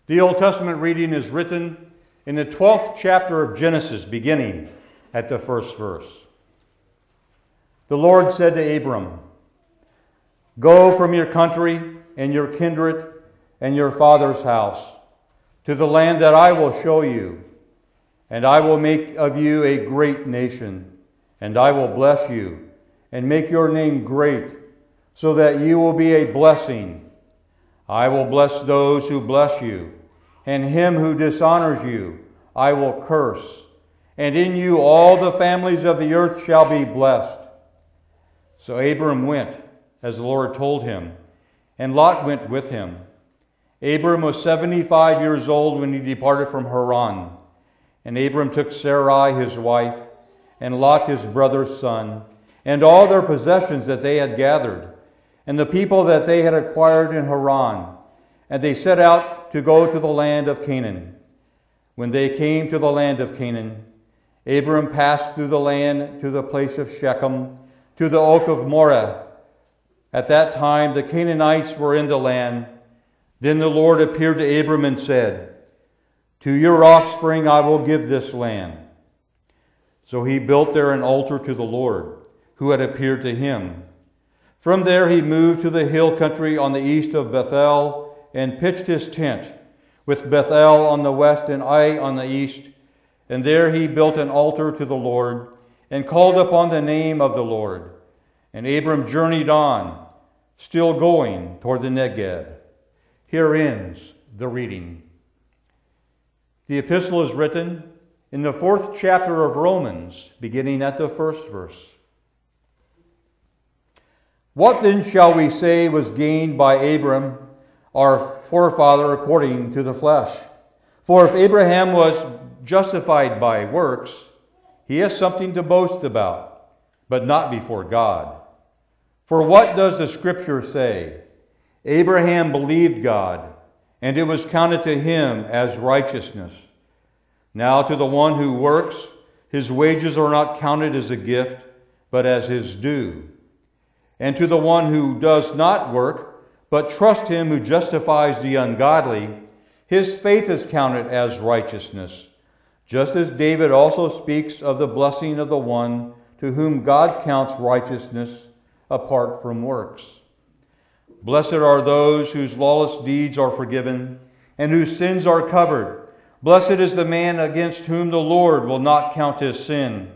The Old Testament reading is written in the 12th chapter of Genesis, beginning at the first verse. The Lord said to Abram, "Go from your country and your kindred and your father's house to the land that I will show you, and I will make of you a great nation, and I will bless you and make your name great, so that you will be a blessing. I will bless those who bless you, and him who dishonors you I will curse, and in you all the families of the earth shall be blessed." So Abram went, as the Lord told him, and Lot went with him. Abram was 75 years old when he departed from Haran, and Abram took Sarai his wife, and Lot his brother's son, and all their possessions that they had gathered, and the people that they had acquired in Haran, and they set out to go to the land of Canaan. When they came to the land of Canaan, Abram passed through the land to the place of Shechem, to the oak of Moreh. At that time the Canaanites were in the land. Then the Lord appeared to Abram and said, "To your offspring I will give this land." So he built there an altar to the Lord, who had appeared to him. From there he moved to the hill country on the east of Bethel and pitched his tent, with Bethel on the west and Ai on the east. And there he built an altar to the Lord and called upon the name of the Lord. And Abram journeyed on, still going toward the Negeb. Here ends the reading. The epistle is written in the 4th chapter of Romans, beginning at the first verse. What then shall we say was gained by Abram, our forefather, according to the flesh? For if Abraham was justified by works, he has something to boast about, but not before God. For what does the Scripture say? Abraham believed God, and it was counted to him as righteousness. Now to the one who works, his wages are not counted as a gift, but as his due. And to the one who does not work, but trust him who justifies the ungodly, his faith is counted as righteousness. Just as David also speaks of the blessing of the one to whom God counts righteousness apart from works. Blessed are those whose lawless deeds are forgiven and whose sins are covered. Blessed is the man against whom the Lord will not count his sin.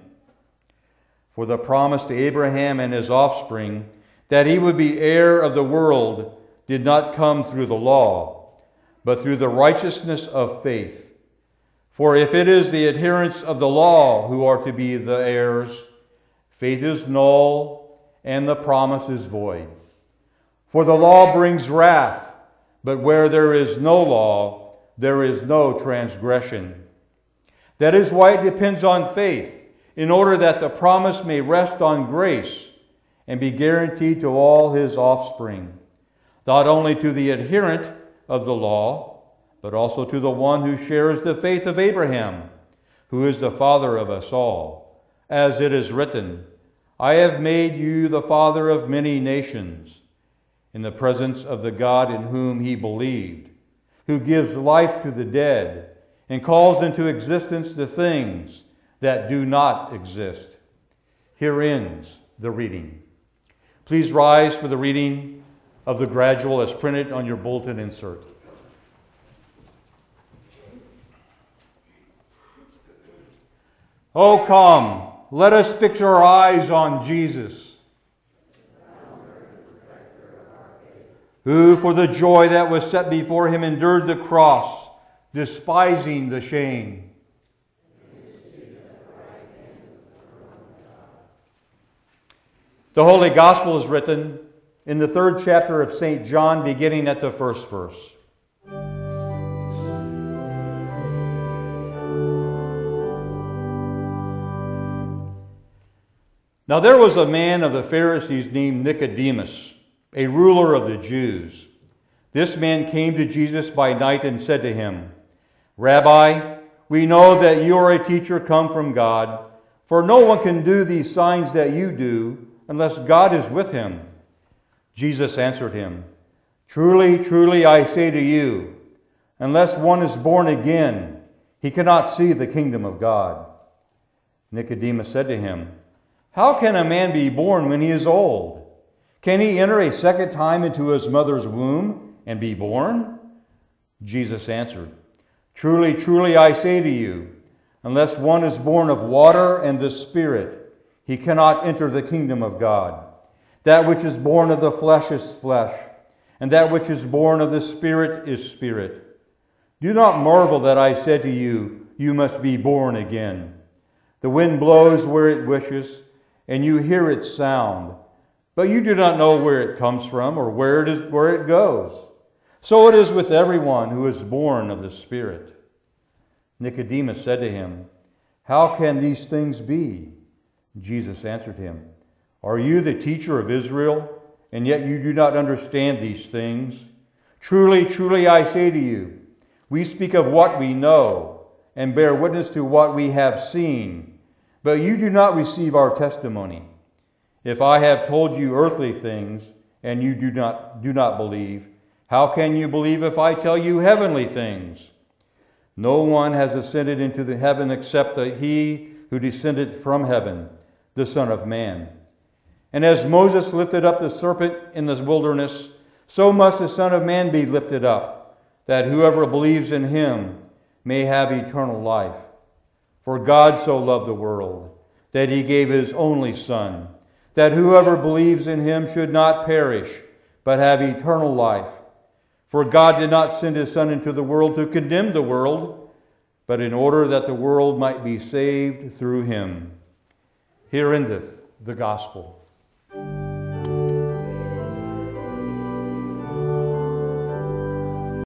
For the promise to Abraham and his offspring that he would be heir of the world did not come through the law, but through the righteousness of faith. For if it is the adherents of the law who are to be the heirs, faith is null and the promise is void. For the law brings wrath, but where there is no law, there is no transgression. That is why it depends on faith, in order that the promise may rest on grace and be guaranteed to all his offspring, not only to the adherent of the law, but also to the one who shares the faith of Abraham, who is the father of us all. As it is written, "I have made you the father of many nations," in the presence of the God in whom he believed, who gives life to the dead and calls into existence the things that do not exist. Here ends the reading. Please rise for the reading of the gradual as printed on your bulletin insert. Oh, come, let us fix our eyes on Jesus, who for the joy that was set before him endured the cross, despising the shame. The Holy Gospel is written in the 3rd chapter of St. John, beginning at the first verse. Now there was a man of the Pharisees named Nicodemus, a ruler of the Jews. This man came to Jesus by night and said to him, "Rabbi, we know that you are a teacher come from God, for no one can do these signs that you do unless God is with him." Jesus answered him, "Truly, truly, I say to you, Unless one is born again, he cannot see the kingdom of God." Nicodemus said to him, "How can a man be born when he is old? Can he enter a second time into his mother's womb and be born?" Jesus answered, "Truly, truly, I say to you, unless one is born of water and the Spirit, he cannot enter the kingdom of God. That which is born of the flesh is flesh, and that which is born of the Spirit is spirit. Do not marvel that I said to you, you must be born again. The wind blows where it wishes, and you hear its sound, but you do not know where it comes from or where it goes. So it is with everyone who is born of the Spirit." Nicodemus said to him, "How can these things be?" Jesus answered him, "Are you the teacher of Israel, and yet you do not understand these things? Truly, truly, I say to you, we speak of what we know, and bear witness to what we have seen, but you do not receive our testimony. If I have told you earthly things, and you do not believe, how can you believe if I tell you heavenly things? No one has ascended into the heaven except he who descended from heaven, the Son of Man. And as Moses lifted up the serpent in the wilderness, so must the Son of Man be lifted up, that whoever believes in him may have eternal life. For God so loved the world, that he gave his only Son, that whoever believes in him should not perish, but have eternal life. For God did not send his Son into the world to condemn the world, but in order that the world might be saved through him." Here endeth the gospel.